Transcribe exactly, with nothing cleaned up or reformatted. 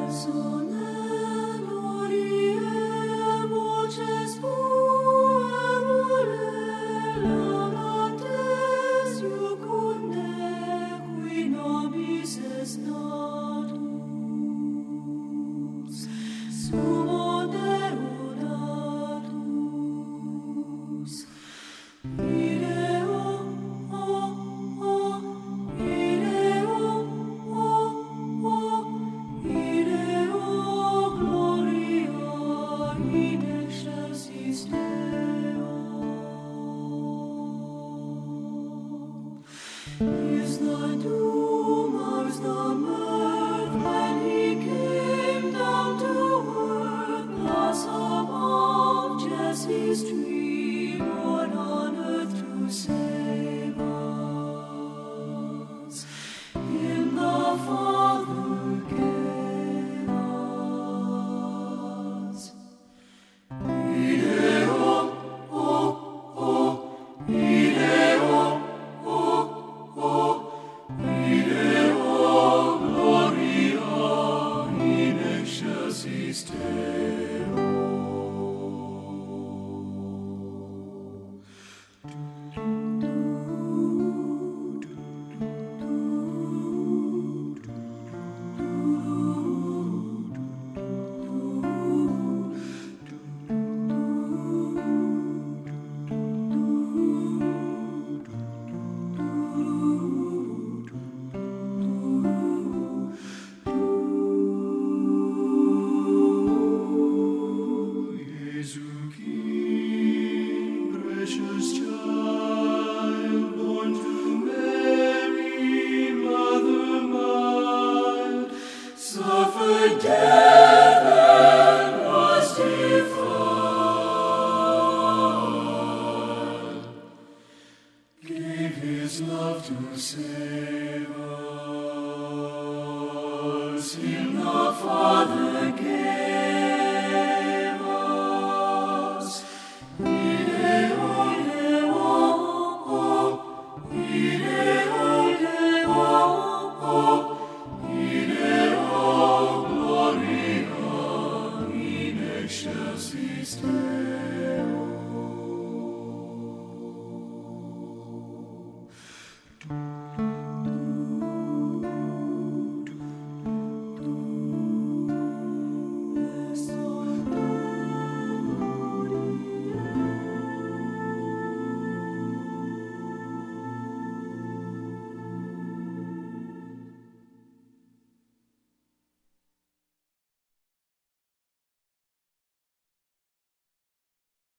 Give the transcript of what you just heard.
Is the doom of the mirth when he came down to earth, blossom of Jesse's tree, born on earth to save us? Him the Father gave us. Ideo, oh, oh, ideo. Suffered death.